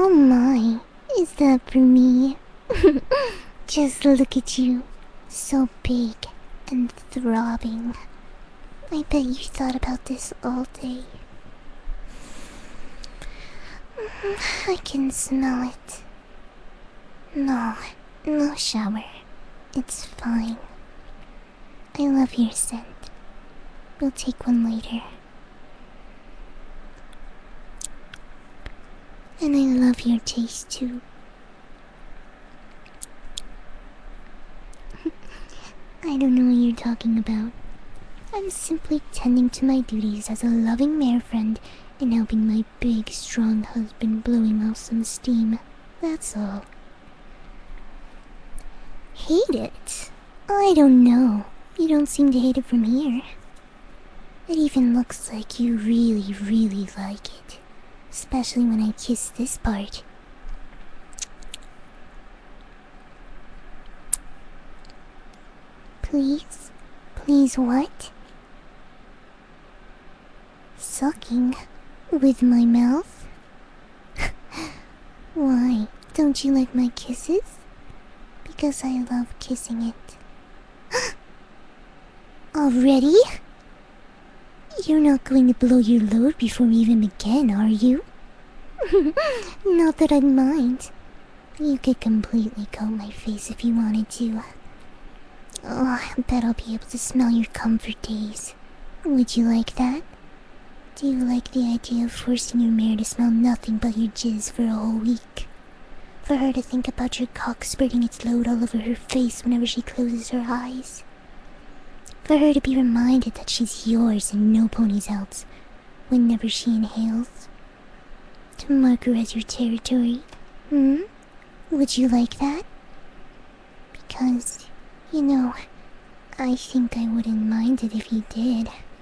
Oh my, is that for me? Just look at you. So big and throbbing. I bet you thought about this all day. I can smell it. No, no shower. It's fine. I love your scent. We'll take one later. And I love your taste too. I don't know what you're talking about. I'm simply tending to my duties as a loving mare friend and helping my big, strong husband blowing off some steam. That's all. Hate it? I don't know. You don't seem to hate it from here. It even looks like you really, really like it. Especially when I kiss this part. Please? Please what? Sucking? With my mouth? Why? Don't you like my kisses? Because I love kissing it. Already? You're not going to blow your load before we even begin, are you? Not that I'd mind. You could completely coat my face if you wanted to. Oh, I bet I'll be able to smell your cum for days. Would you like that? Do you like the idea of forcing your mare to smell nothing but your jizz for a whole week? For her to think about your cock spreading its load all over her face whenever she closes her eyes? For her to be reminded that she's yours and no ponies else whenever she inhales? To mark her as your territory? Would you like that? Because, you know, I think I wouldn't mind it if you did.